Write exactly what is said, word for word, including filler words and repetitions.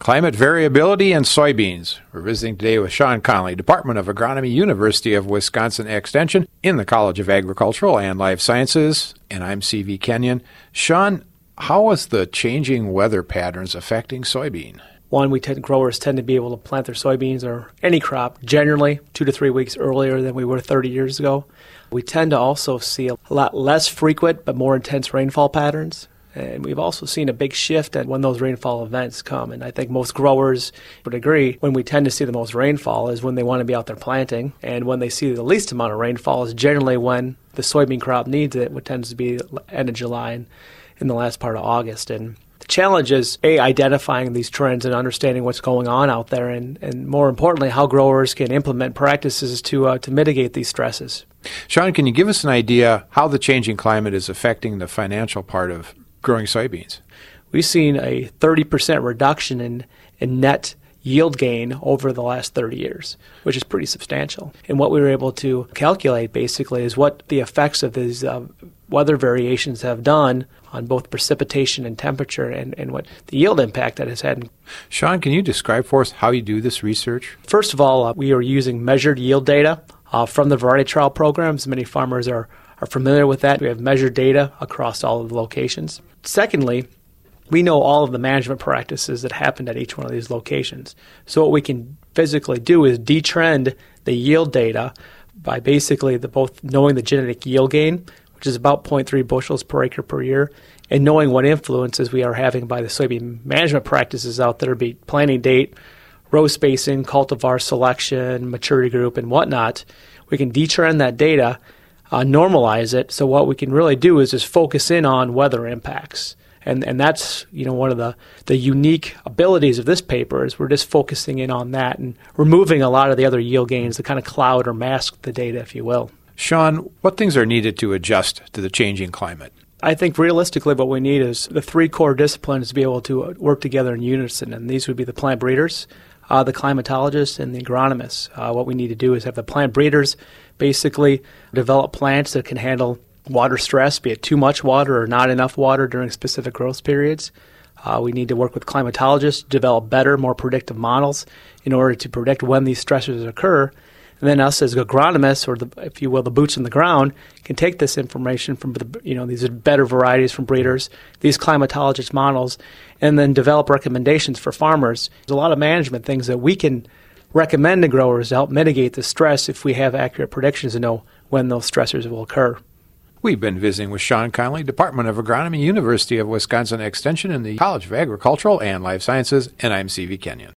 Climate variability in soybeans. We're visiting today with Sean Connolly, Department of Agronomy, University of Wisconsin Extension in the College of Agricultural and Life Sciences, and I'm C V Kenyon. Sean, how is the changing weather patterns affecting soybean? One, we tend, growers tend to be able to plant their soybeans or any crop generally two to three weeks earlier than we were thirty years ago. We tend to also see a lot less frequent but more intense rainfall patterns. And we've also seen a big shift in when those rainfall events come. And I think most growers would agree when we tend to see the most rainfall is when they want to be out there planting. And when they see the least amount of rainfall is generally when the soybean crop needs it, which tends to be end of July and in the last part of August. And the challenge is, A, identifying these trends and understanding what's going on out there, and, and more importantly, how growers can implement practices to uh, to mitigate these stresses. Sean, can you give us an idea how the changing climate is affecting the financial part of growing soybeans? We've seen a thirty percent reduction in, in net yield gain over the last thirty years, which is pretty substantial. And what we were able to calculate basically is what the effects of these uh, weather variations have done on both precipitation and temperature, and, and what the yield impact that has had. Sean, can you describe for us how you do this research? First of all, uh, we are using measured yield data uh, from the variety trial programs. Many farmers are, are familiar with that. We have measured data across all of the locations. Secondly, we know all of the management practices that happened at each one of these locations. So what we can physically do is detrend the yield data by basically the, both knowing the genetic yield gain, which is about zero point three bushels per acre per year, and knowing what influences we are having by the soybean management practices out there, be it planting date, row spacing, cultivar selection, maturity group, and whatnot. We can detrend that data, uh, normalize it, so what we can really do is just focus in on weather impacts. And and that's, you know, one of the, the unique abilities of this paper is we're just focusing in on that and removing a lot of the other yield gains that kind of cloud or mask the data, if you will. Sean, what things are needed to adjust to the changing climate? I think realistically what we need is the three core disciplines to be able to work together in unison, and these would be the plant breeders, uh, the climatologists, and the agronomists. Uh, what we need to do is have the plant breeders basically develop plants that can handle water stress, be it too much water or not enough water during specific growth periods. Uh, we need to work with climatologists to develop better, more predictive models in order to predict when these stressors occur. And then us as agronomists, or the, if you will, the boots on the ground, can take this information from the, you know, these are better varieties from breeders, these climatologist models, and then develop recommendations for farmers. There's a lot of management things that we can recommend to growers to help mitigate the stress if we have accurate predictions to know when those stressors will occur. We've been visiting with Sean Connolly, Department of Agronomy, University of Wisconsin Extension in the College of Agricultural and Life Sciences, and I'm C V Kenyon.